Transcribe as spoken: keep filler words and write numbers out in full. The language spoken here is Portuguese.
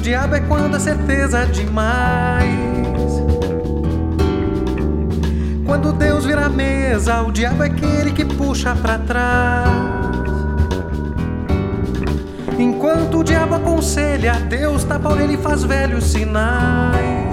diabo é quando a certeza é demais. Quando Deus vira a mesa, o diabo é aquele que puxa pra trás. Enquanto o diabo aconselha, Deus tapa a orelha e faz velhos sinais.